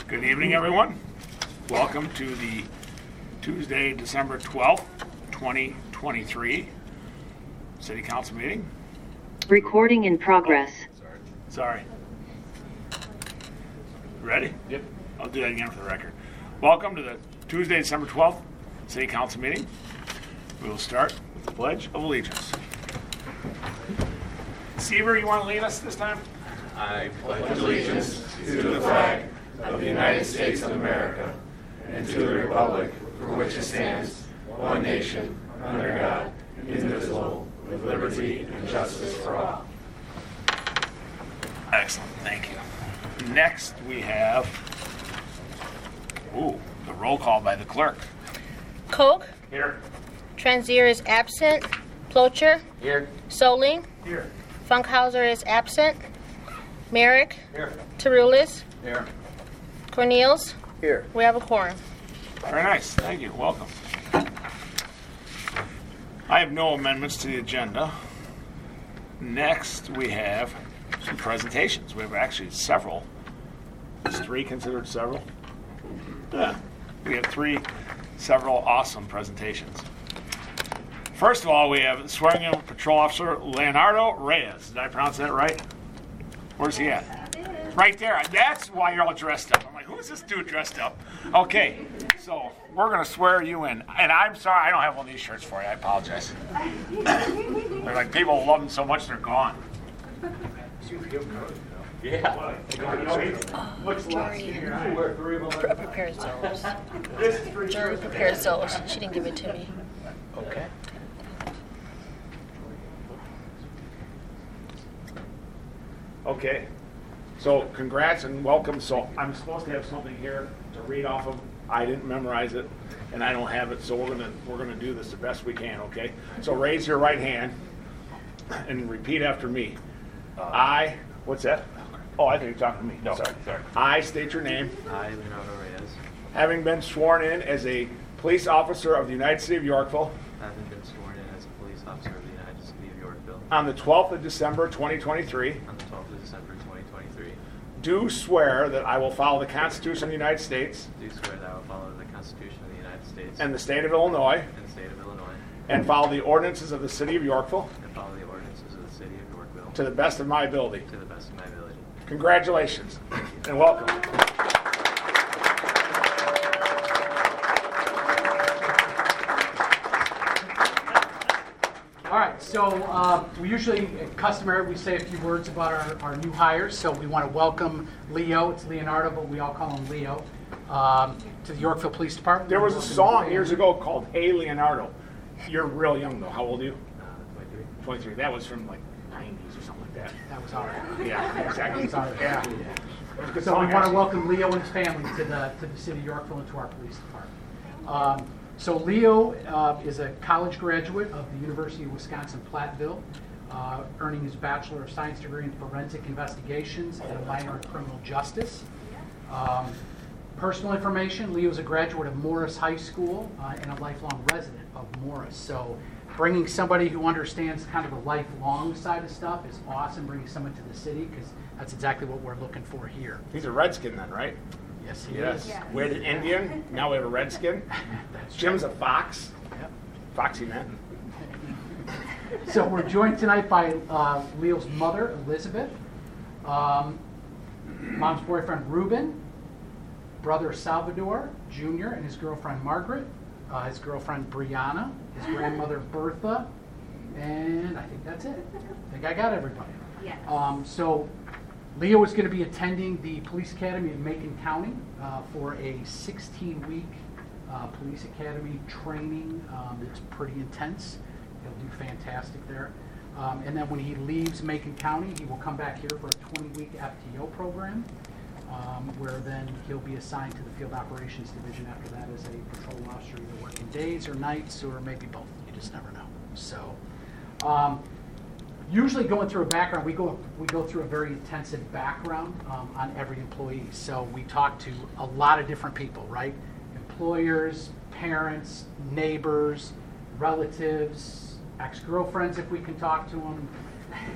Good evening, everyone. Welcome to the Tuesday, December 12th, 2023 City Council meeting. Recording in progress. Sorry. Ready? Yep. I'll do that again for the record. Welcome to the Tuesday, December 12th City Council meeting. We will start with the Pledge of Allegiance. Seaver, you want to lead us this time? I pledge allegiance to the flag of the United States of America and to the republic for which it stands, one nation, under God, indivisible, with liberty and justice for all. Excellent, thank you. Next we have, the roll call by the clerk. Koch, Here. Transier is absent. Plocher, Here. Soling, Here. Funkhauser is absent. Merrick, Here. Tarulis, Here. Cornels. Here. We have a quorum. Very nice, thank you, welcome. I have no amendments to the agenda. Next, we have some presentations. We have actually several. Is three considered several? Yeah, we have several awesome presentations. First of all, we have swearing in Patrol Officer Leonardo Reyes. Did I pronounce that right? Where's he at? Right there. That's why you're all dressed up. I'm like, who's this dude dressed up? Okay, so we're going to swear you in. And I'm sorry, I don't have one of these shirts for you. I apologize. They're like, people love them so much, they're gone. Yeah. Prepared those. Jury prepared those. She didn't give it to me. Okay. Okay. So congrats and welcome. So I'm supposed to have something here to read off of. I didn't memorize it, and I don't have it. So we're gonna do this the best we can. Okay. So raise your right hand and repeat after me. I. What's that? Oh, I think you're talking to me. No, sorry. I state your name. I, Leonardo Reyes, Having been sworn in as a police officer of the United City of Yorkville having been sworn in as a police officer of the United City of Yorkville on the 12th of December 2023, on the 12th of December 2023, do swear that I will follow the Constitution of the United States do swear that I will follow the Constitution of the United States and the state of Illinois, and the state of Illinois, and follow the ordinances of the city of Yorkville and follow the ordinances of the city of Yorkville to the best of my ability. to the best of my ability. Congratulations and welcome. All right, so we usually, customary, we say a few words about our new hires. So we want to welcome Leo, it's Leonardo, but we all call him Leo, to the Yorkville Police Department. There was a song years ago called Hey Leonardo. You're real young though. How old are you? 23. 23. That was from like 90s or something like that. That was our. Yeah, exactly. Sorry. Yeah. It was a good So we song, want to actually. welcome Leo and his family to the city of Yorkville and to our police department. So Leo is a college graduate of the University of Wisconsin-Platteville, earning his Bachelor of Science degree in Forensic Investigations and a minor in Criminal Justice. Personal information, Leo is a graduate of Morris High School and a lifelong resident of Morris. So bringing somebody who understands kind of the lifelong side of stuff is awesome, bringing someone to the city, because that's exactly what we're looking for here. He's a Redskin then, right? Yes, he Yes. is. We had an Indian, now we have a Redskin. That's Jim's a fox. Yep. Foxy man. So we're joined tonight by Leo's mother, Elizabeth, mom's boyfriend, Ruben, brother, Salvador Jr., and his girlfriend, Margaret, his girlfriend, Brianna, his grandmother, Bertha, and I think that's it. I think I got everybody. Yes. So Leo is going to be attending the Police Academy in Macon County for a 16-week Police Academy training. It's pretty intense. He'll do fantastic there. And then when he leaves Macon County, he will come back here for a 20-week FTO program, where then he'll be assigned to the Field Operations Division after that as a patrol officer, either working days or nights or maybe both. You just never know. So usually going through a background, we go through a very intensive background on every employee. So we talk to a lot of different people, right? Employers, parents, neighbors, relatives, ex-girlfriends if we can talk to them,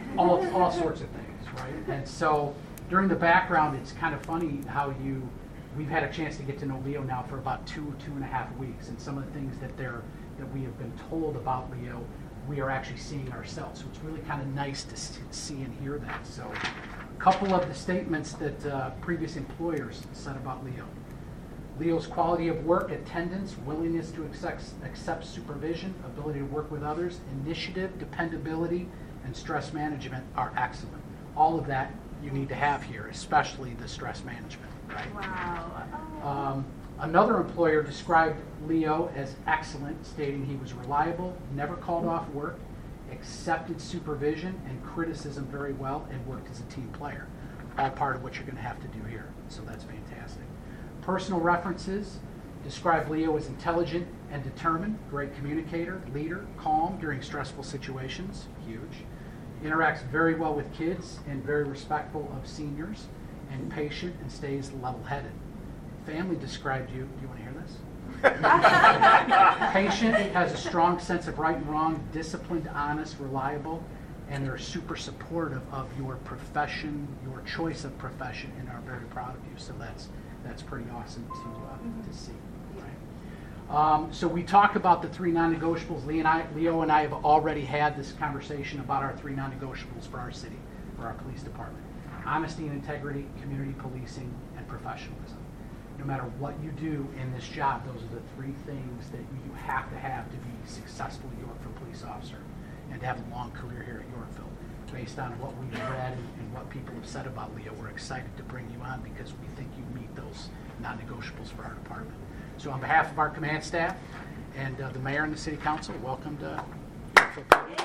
all sorts of things, right? And so during the background, it's kind of funny how you we've had a chance to get to know Leo now for about 2.5 weeks, and some of the things that we have been told about Leo, we are actually seeing ourselves. So it's really kind of nice to see and hear that. So a couple of the statements that previous employers said about Leo. Leo's quality of work, attendance, willingness to accept supervision, ability to work with others, initiative, dependability, and stress management are excellent. All of that you need to have here, especially the stress management, right? Wow. Another employer described Leo as excellent, stating he was reliable, never called off work, accepted supervision and criticism very well, and worked as a team player. All part of what you're going to have to do here. So that's fantastic. Personal references describe Leo as intelligent and determined, great communicator, leader, calm during stressful situations, huge. Interacts very well with kids and very respectful of seniors, and patient and stays level-headed. Family described you. Do you want to hear this? Patient, has a strong sense of right and wrong, disciplined, honest, reliable, and they're super supportive of your profession, your choice of profession, and are very proud of you. So that's pretty awesome to see. Right? So we talked about the 3 non-negotiables. Leo and I have already had this conversation about our 3 non-negotiables for our city, for our police department: honesty and integrity, community policing, and professionalism. No matter what you do in this job, those are the 3 things that you have to be successful Yorkville police officer and to have a long career here at Yorkville. Based on what we've read and what people have said about Leo, we're excited to bring you on because we think you meet those non-negotiables for our department. So on behalf of our command staff and the mayor and the city council, welcome to Yorkville Police.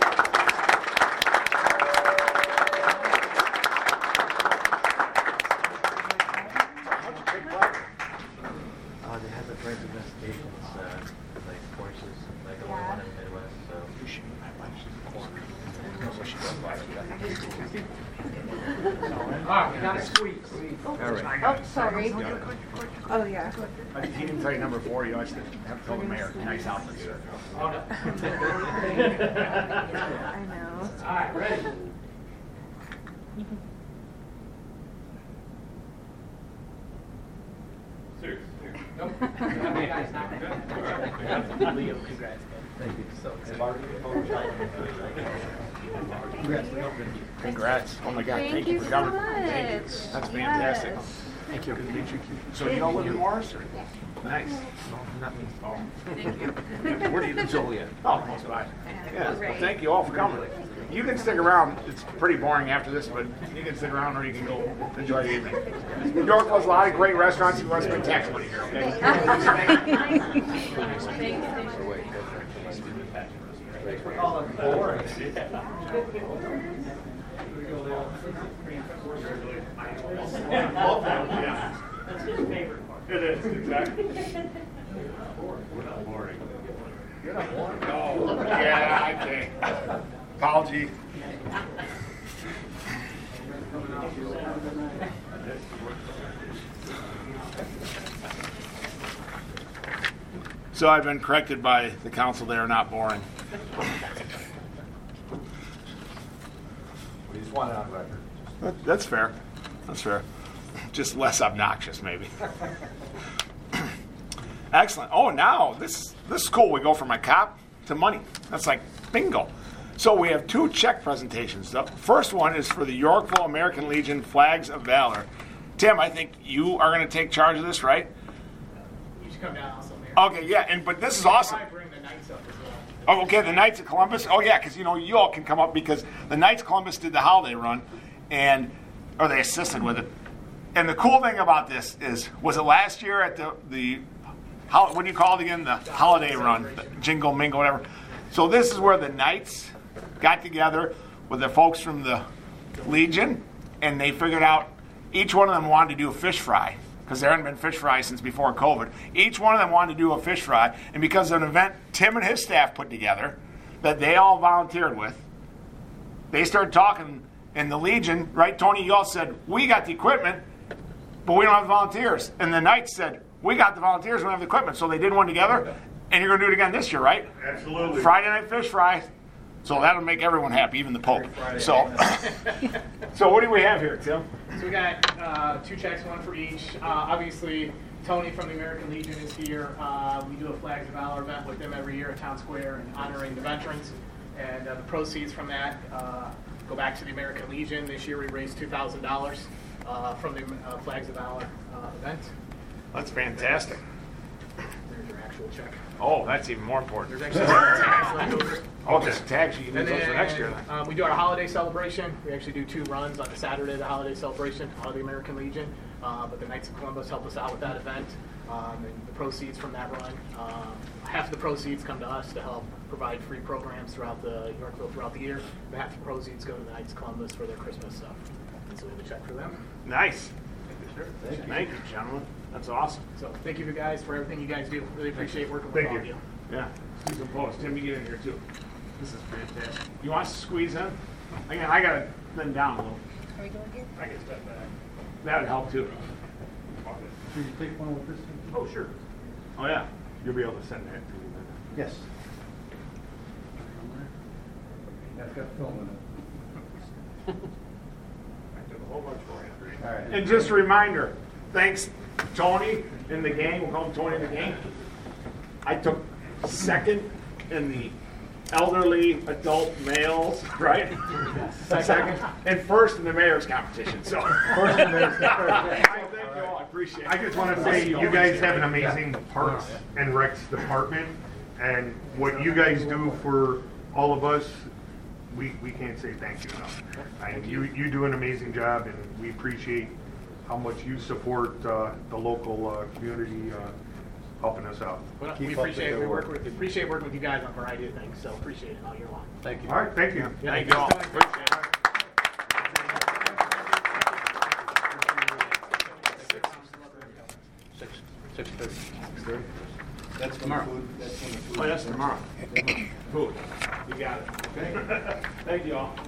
They have the forensic investigations, like courses, like the one in the Midwest. So We got a squeeze. Oh, sorry. Oh, yeah. He didn't tell you number 4. You always have to tell the mayor. Nice outfit, sir. I know. All right, ready? serious. Nope. Leo, congrats. Thank you so Congrats. Oh my God. Thank you for so coming. much. Thank you. That's fantastic. Yes. Thank you. Good to meet you. So you all live in Morris? Or? Nice. Not me. Oh. Thank you. Where do you live, Joliet? Oh, close by. Yeah. Well, thank you all for coming. You can stick around. It's pretty boring after this, but you can stick around or you can go enjoy the evening. York has a lot of great restaurants. You want to spend tax money here, okay? That's his favorite part. It is, exactly. We're not boring. You're not boring? No. Yeah, okay. Apology. So I've been corrected by the council. They are not boring. We just want it on record. That's fair. That's fair. Just less obnoxious, maybe. Excellent. Oh, now this is cool. We go from a cop to money. That's like bingo. So we have 2 check presentations. The first one is for the Yorkville American Legion Flags of Valor. Tim, I think you are going to take charge of this, right? You should come down also, Mayor. Okay, yeah, but this is awesome. Probably bring the Knights up as well. Oh, okay, the Knights of Columbus. Oh, yeah, because you all can come up because the Knights of Columbus did the holiday run, or they assisted with it. And the cool thing about this is, was it last year at the what do you call it again? The holiday run, the Jingle Mingle, whatever. So this is where the Knights got together with the folks from the Legion, and they figured out each one of them wanted to do a fish fry because there hadn't been fish fry since before COVID. Each one of them wanted to do a fish fry, and because of an event Tim and his staff put together that they all volunteered with, they started talking in the Legion, right? Tony, you all said, we got the equipment, but we don't have the volunteers. And the Knights said, we got the volunteers, we don't have the equipment. So they did one together, and you're going to do it again this year, right? Absolutely. Friday night fish fry. So that'll make everyone happy, even the Pope. So, so what do we have here, Tim? So we got 2 checks, one for each. Obviously, Tony from the American Legion is here. We do a Flags of Valor event with them every year at Town Square and honoring the veterans. And the proceeds from that go back to the American Legion. This year we raised $2,000 from the Flags of Valor event. That's fantastic. There's your actual check. Oh, that's even more important. There's actually tags left over. Oh, there's tags you can use And those for next year. then we do our holiday celebration. We actually do 2 runs on the Saturday of the holiday celebration of the American Legion. But the Knights of Columbus help us out with that event. And the proceeds from that run, half of the proceeds come to us to help provide free programs throughout the Yorkville throughout the year. And half the proceeds go to the Knights of Columbus for their Christmas stuff. And so we have a check for them. Nice. Thank you, gentlemen. That's awesome. So thank you guys for everything you guys do. Really appreciate working with all of you. Yeah. Squeeze some posts. Tim, you get in here too. This is fantastic. You want us to squeeze in? Again, I got to bend down a little. Are we going here? I can step back. That would help too. Should you take one with this? Oh, sure. Oh, yeah. You'll be able to send that to me then. Yes. That's got film in it. I took a whole bunch for you. All right. And just a reminder, thanks Tony in the gang. We'll call him Tony in the gang. I took second in the elderly adult males, right? Second. And first in the mayor's competition. So First in the thank you all. I appreciate it. I just want to say, you guys have an amazing Parks and Recs department, and what you guys do for all of us, we can't say thank you enough. You do an amazing job, and we appreciate how much you support the local community helping us out. Well, Keep we up the appreciate good work. appreciate working with you guys on a variety of things. So appreciate it all year long. Thank you. All right, thank you. Thank you all. Appreciate it. Six 6:30. That's tomorrow. That's when the food. Oh, that's tomorrow. Food. You got it. Okay. Thank you all.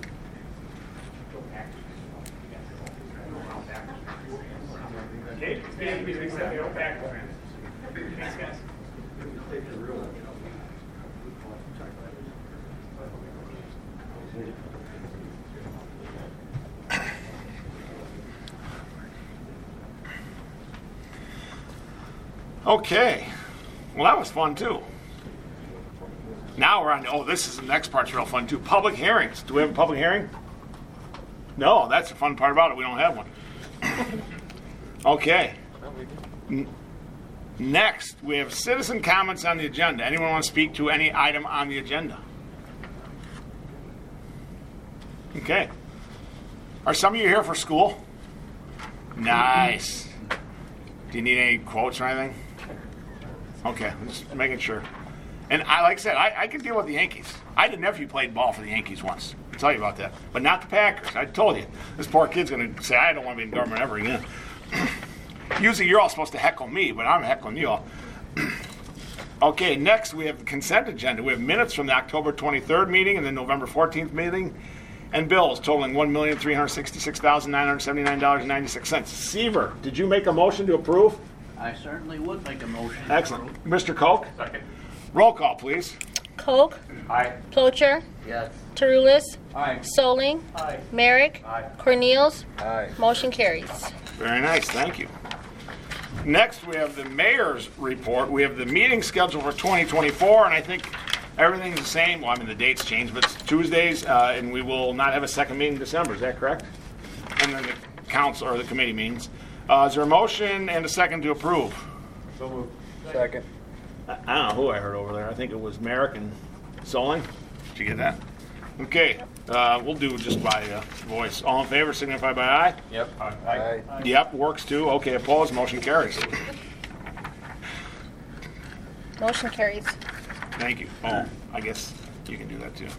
Okay. Thanks, guys. Okay. Well, that was fun too. Now we're on. Oh, this is the next part's real fun too. Public hearings. Do we have a public hearing? No, that's the fun part about it. We don't have one. Okay. Next, we have citizen comments on the agenda. Anyone want to speak to any item on the agenda? Okay. Are some of you here for school? Nice. Do you need any quotes or anything? Okay, just making sure. And like I said, I can deal with the Yankees. I had a nephew played ball for the Yankees once. I'll tell you about that. But not the Packers. I told you. This poor kid's going to say, I don't want to be in government ever again. Usually you're all supposed to heckle me, but I'm heckling you all. Okay, next we have the consent agenda. We have minutes from the October 23rd meeting and the November 14th meeting, and bills totaling $1,366,979.96. Seaver, did you make a motion to approve? I certainly would make a motion. Excellent. Mr. Koch? Second. Roll call, please. Koch, Aye. Plocher, Yes. Tarulis, Aye. Soling, Aye. Merrick, Cornelius. Aye. Motion carries. Very nice, thank you. Next, we have the mayor's report. We have the meeting schedule for 2024, and I think everything's the same. Well, I mean, the dates changed, but it's Tuesdays, and we will not have a second meeting in December. Is that correct? And then the council or the committee meetings. Is there a motion and a second to approve? So moved. Second. I don't know who I heard over there. I think it was Merrick and Soling. Did you get that? Okay, we'll do just by voice. All in favor, signify by aye. Yep. Aye. Yep, works too. Okay, opposed, motion carries. Motion carries. Thank you. Oh, I guess you can do that too.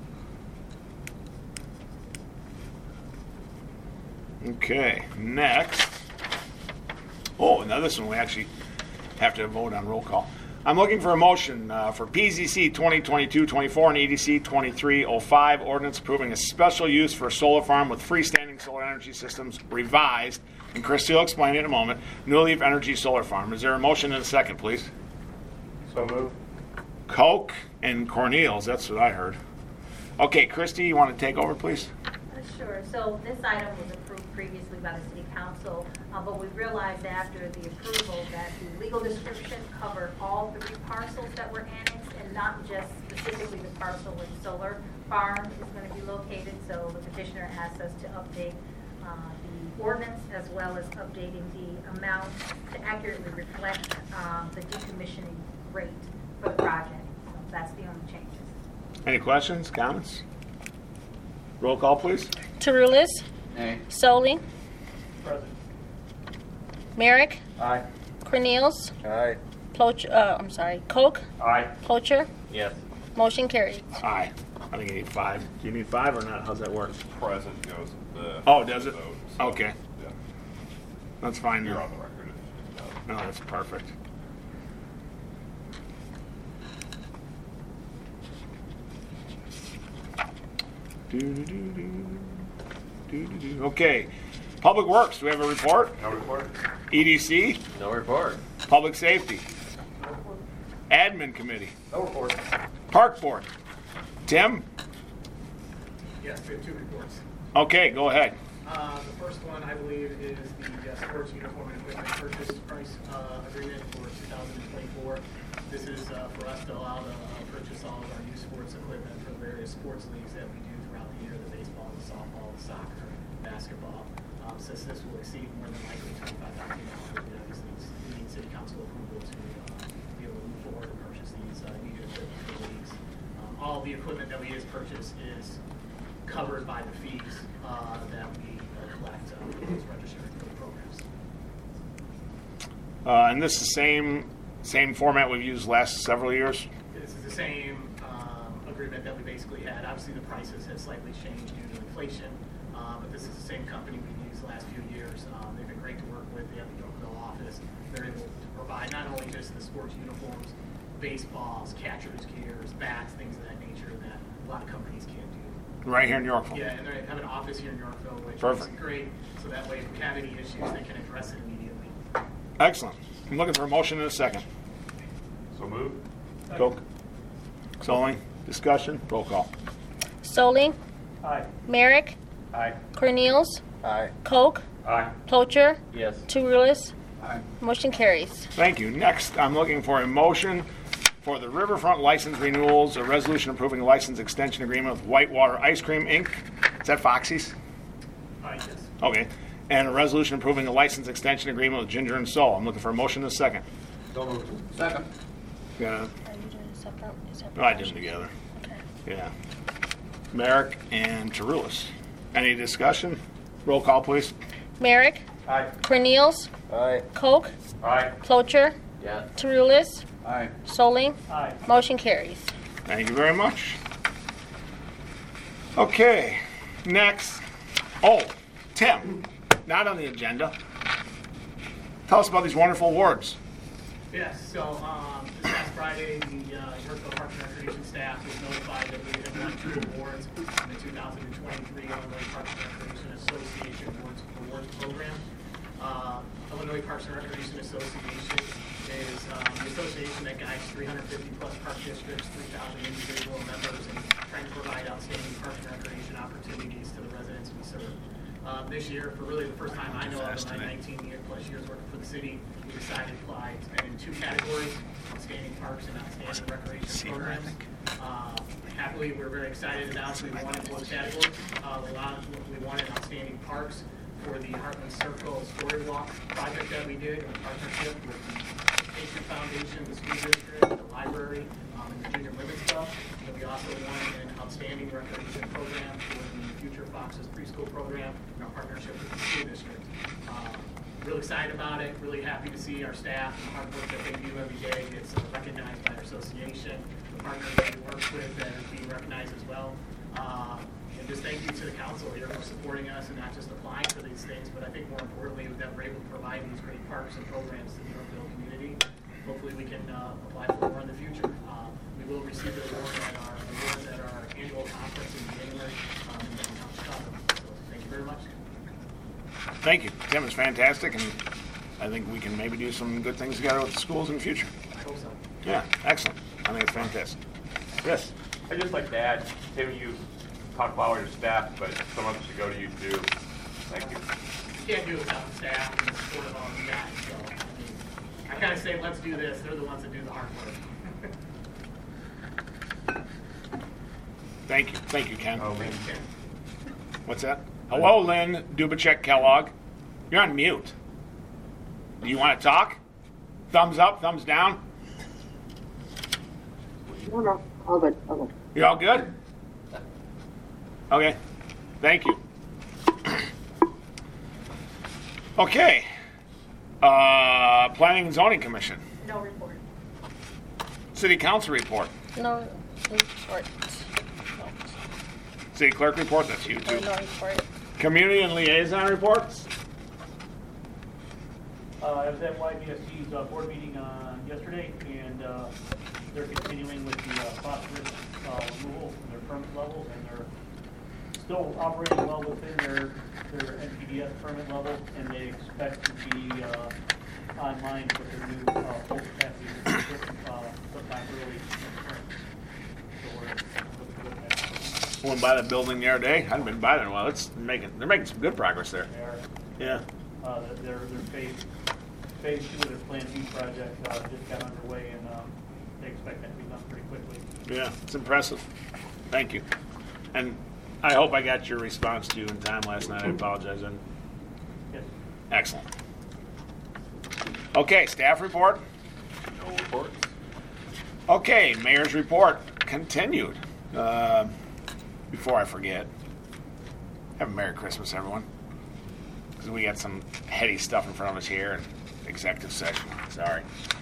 Okay, next. Oh, now this one we actually have to vote on roll call. I'm looking for a motion for PZC 2022-24 and EDC 2305, ordinance approving a special use for a solar farm with freestanding solar energy systems revised, and Christy will explain it in a moment, New Leaf Energy Solar Farm. Is there a motion and a second, please? So moved. Koch and Cornelius, that's what I heard. Okay, Christy, you want to take over, please? Sure. So this item was approved previously by the City Council, but we realized after the approval that the legal description covered all 3 parcels that were annexed and not just specifically the parcel where the solar farm is going to be located. So the petitioner asked us to update the ordinance as well as updating the amount to accurately reflect the decommissioning rate for the project. So that's the only changes. Any questions, comments? Roll call, please. Tarulis. Nay. Soley. Present. Merrick. Aye. Cornels. Aye. Koch. Aye. Plocher. Yes. Motion carried. Aye. I think you need 5. Do you need 5 or not? How's that work? Present goes the. Oh, does it? vote, so, Okay. Yeah, That's fine. you're then. on the record. if- No, that's perfect. Okay. Public Works, do we have a report? No report? EDC, No report. Public Safety, Admin Committee, No report. Park Board. Tim? Yes, we have 2 reports. Okay, go ahead. The first one, I believe, is the sports uniform and equipment purchase price agreement for 2024. This is for us to allow to purchase all of our youth sports equipment for the various sports leagues that we do throughout the year, the baseball, the softball, the soccer, basketball. Since this will exceed more than likely $25,000, we obviously need city council approval to be able to move forward and purchase these needed equipment for the leagues. All the equipment that we just purchased is covered by the fees that we collect for those registered for the programs. And this is the same format we've used last several years? This is the same agreement that we basically had. Obviously, the prices have slightly changed due to inflation, but this is the same company we've used the last few years. They've been great to work with. They have the Yorkville office. They're able to provide not only just the sports uniforms, baseballs, catchers' gears, bats, things of that nature that a lot of companies can't do. Right here in Yorkville? Yeah, and they have an office here in Yorkville, which Perfect. is great. So that way, if we have any issues, they can address it immediately. Excellent. I'm looking for a motion in a second. So move? Koch. Solly, discussion, roll call. Soley. Aye. Merrick. Aye. Cornels. Aye. Koch. Aye. Plocher. Yes. Tarulis. Aye. Motion carries. Thank you. Next, I'm looking for a motion for the Riverfront license renewals, a resolution approving a license extension agreement with Whitewater Ice Cream, Inc. Is that Foxy's? Yes. Okay. And a resolution approving a license extension agreement with Ginger and Soul. I'm looking for a motion in a second. So moved. Second. Yeah. Are you doing a separate? No, I did them together. Okay. Yeah. Merrick and Tarulis. Any discussion? Roll call, please. Merrick. Aye. Cornels. Aye. Koch. Aye. Plocher. Yes. Tarulis. Aye. Solly. Aye. Motion carries. Thank you very much. Okay, next. Oh, Tim, not on the agenda. Tell us about these wonderful awards. Yes, so this past Friday, the Yorkville Parks and Recreation staff was notified that we had won 2 awards in the 2023 Illinois Parks and Recreation Association Awards Program. Illinois Parks and Recreation Association is the association that guides 350 plus park districts, 3,000 individual members, and trying to provide outstanding parks and recreation opportunities to the residents we serve. This year, for really the first time I know of in my 19 plus years working for the city, we decided to apply in 2 categories: outstanding parks and outstanding recreation programs. Happily, we're very excited about we won in both categories. We won in outstanding parks for the Heartland Circle Story Walk project that we did in partnership with the Education Foundation, the school district, the library, and the Junior Women's Club. And we also won an outstanding recreation program for the Future Foxes preschool program in our partnership with the school district. Real excited about it, really happy to see our staff and the hard work that they do every day gets recognized by our association, the partners that we work with that are being recognized as well. And just thank you to the council here for supporting us and not just applying for these things, but I think more importantly that we're able to provide these great parks and programs to the Yorkville community. Hopefully we can apply for more in the future. We will receive the awards at our annual conference in January in downtown Chicago. So thank you very much. Thank you. Tim is fantastic, and I think we can maybe do some good things together with the schools in the future. I hope so. Yeah, excellent. I think it's fantastic. Yes. I'd just like to add, Tim, talk about all your staff, but some of it should go to you too. Thank you. You can't do it without the staff and the support of all of that. So, I kind of say, let's do this. They're the ones that do the hard work. Thank you, Ken. Oh, Lynn. What's that? Hello, Lynn Dubacek Kellogg. You're on mute. Do you want to talk? Thumbs up, thumbs down? No, all good, all good. You all good? Okay. Thank you. Okay. Planning and Zoning Commission. No report. City Council report. No report. City Clerk report. That's you too. No report. Community and Liaison reports. I was at YBSC's board meeting yesterday, and they're continuing with the phosphorus removal from their permit levels, and they're still operating well within their NPDS permit level, and they expect to be online with their new full capacity sometime early next spring. So we're looking good at that. Went by the building the other day. I hadn't been by there in a while. They're making some good progress there. They are. Yeah. Their phase 2 of their Plan B project just got underway, and they expect that to be done pretty quickly. Yeah, it's impressive. Thank you. And I hope I got your response to you in time last night. I apologize. And Yes. excellent. Okay, staff report. No reports. Okay, mayor's report continued. Before I forget, have a Merry Christmas, everyone. Because we got some heady stuff in front of us here and executive session. Sorry.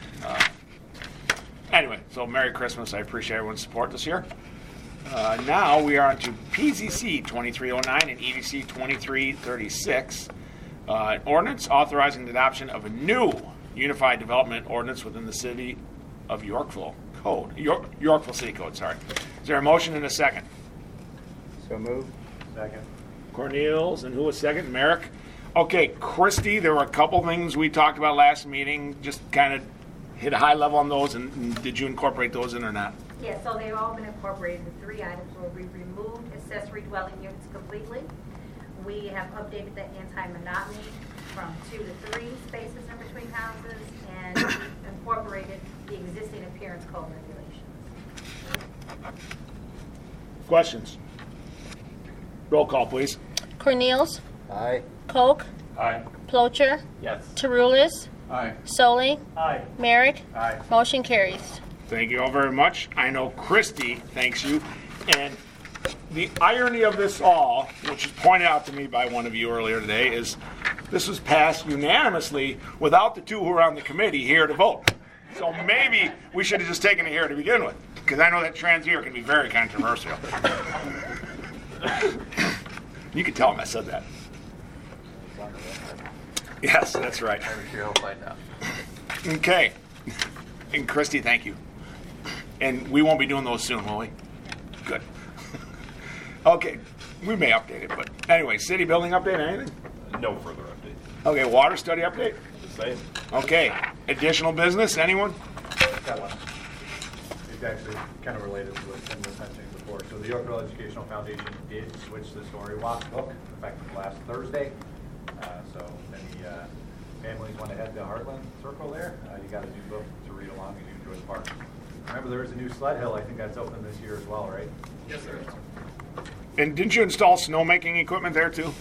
Anyway, so Merry Christmas. I appreciate everyone's support this year. Now we are on to PZC 2309 and EDC 2336. An ordinance authorizing the adoption of a new unified development ordinance within the city of Yorkville Code. Yorkville City Code, sorry. Is there a motion and a second? So moved. Second. Cornelius, and who was second? Merrick. Okay, Christie, there were a couple things we talked about last meeting. Just kind of hit a high level on those, and did you incorporate those in or not? Yeah, so they've all been incorporated. The 3 items where we removed accessory dwelling units completely. We have updated the anti-monotony from 2 to 3 spaces in between houses, and we incorporated the existing appearance code regulations. Questions? Roll call, please. Cornelius. Aye. Koch. Aye. Plocher. Yes. Terulis. Aye. Soley. Aye. Merrick. Aye. Motion carries. Thank you all very much. I know Christie thanks you. And the irony of this all, which was pointed out to me by one of you earlier today, is this was passed unanimously without the 2 who were on the committee here to vote. So maybe we should have just taken it here to begin with, because I know that trans here can be very controversial. You can tell him I said that. Yes, that's right. I'm sure he'll find out. Okay. And Christy, thank you. And we won't be doing those soon, will we? Good. Okay. We may update it, but anyway, city building update, anything? No further update. Okay, water study update? Just saying. Okay. Additional business, anyone? Got one. It's actually kind of related to what Tim was mentioning before. So the Yorkville Educational Foundation did switch the story walk book effective last Thursday. So if any families want to head to Heartland Circle there, you got a new book to read along as you enjoy the park. Remember, there is a new sled hill. I think that's open this year as well, right? Yes, sir. And didn't you install snowmaking equipment there too?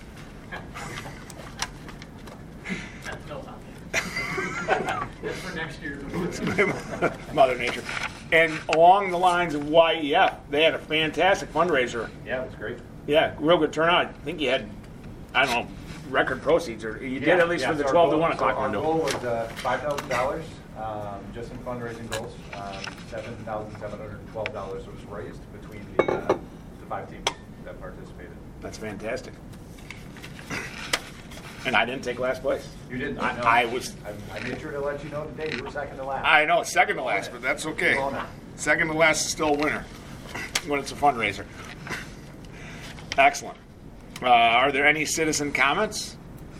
That's no time. That's for next year. Mother Nature. And along the lines of YEF, they had a fantastic fundraiser. Yeah, it was great. Yeah, real good turnout. I think you had, I don't know, record proceeds, or you did at least for the so 12 to our 1 goal- o'clock so window. Our goal was $5,000 just in fundraising goals. $7,712 was raised between the 5 teams that participated. That's fantastic. And I didn't take last place. You didn't? I was. I made sure to let you know today you were second to last. I know, second to last, but that's okay. Second to last is still a winner when it's a fundraiser. Excellent. Are there any citizen comments?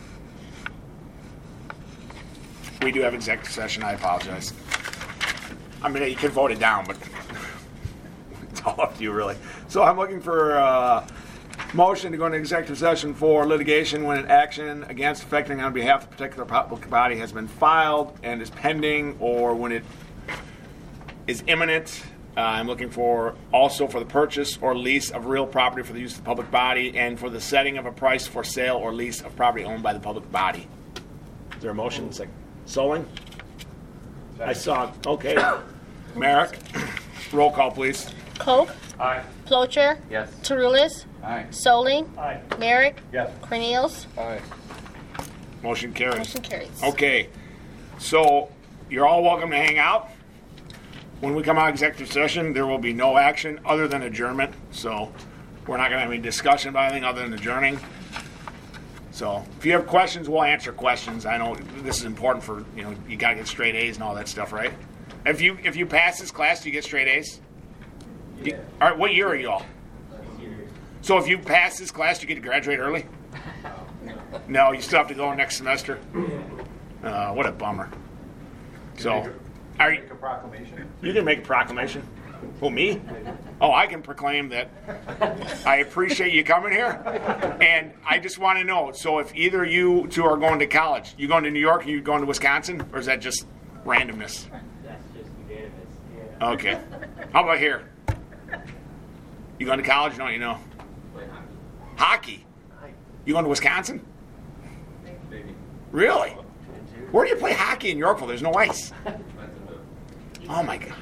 We do have executive session. I apologize. I mean, you can vote it down, but all up to you, really. So I'm looking for motion to go into executive session for litigation when an action against affecting on behalf of a particular public body has been filed and is pending, or when it is imminent. I'm looking for also for the purchase or lease of real property for the use of the public body, and for the setting of a price for sale or lease of property owned by the public body. Is there a motion? It's like Solling? I saw. Okay. Merrick, roll call, please. Koch. Aye. Plocher. Yes. Tarulis. Aye. Solling. Aye. Merrick. Yes. Cornelius. Aye. Motion carries. Motion carries. Okay. So you're all welcome to hang out. When we come out of executive session, there will be no action other than adjournment. So we're not going to have any discussion about anything other than adjourning. So if you have questions, we'll answer questions. I know this is important for, you got to get straight A's and all that stuff, right? If you pass this class, do you get straight A's? Yeah. All right, what year are you all? So if you pass this class, you get to graduate early? No, you still have to go next semester? What a bummer. So, are you... Make a proclamation? You can make a proclamation. Who, me? Oh, I can proclaim that I appreciate you coming here. And I just want to know, so if either of you two are going to college, you going to New York or you going to Wisconsin? Or is that just randomness? That's just unanimous. Yeah. Okay. How about here? You going to college? Don't you know? Play Hockey? hockey. You going to Wisconsin? Maybe. Really? Where do you play hockey in Yorkville? There's no ice. Oh, my God.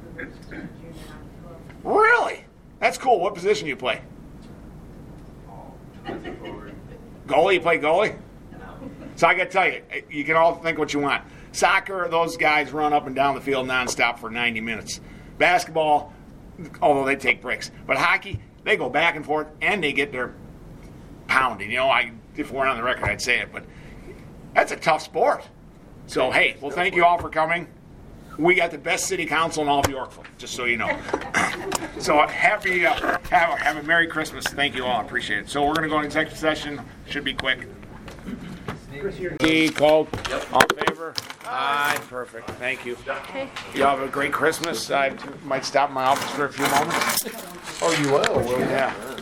Really? That's cool. What position do you play? Goalie? You play goalie? So I got to tell you, you can all think what you want. Soccer, those guys run up and down the field nonstop for 90 minutes. Basketball, although they take breaks. But hockey, they go back and forth, and they get their pounding. If we're on the record, I'd say it, but that's a tough sport. So, hey, well, thank you all for coming. We got the best city council in all of Yorkville, just so you know. So have a Merry Christmas. Thank you all. I appreciate it. So we're going to go into executive session. Should be quick. Called. Yep. All in favor? Aye. Perfect. Thank you. Okay. You all have a great Christmas. I might stop in my office for a few moments. Oh, you will? Yeah.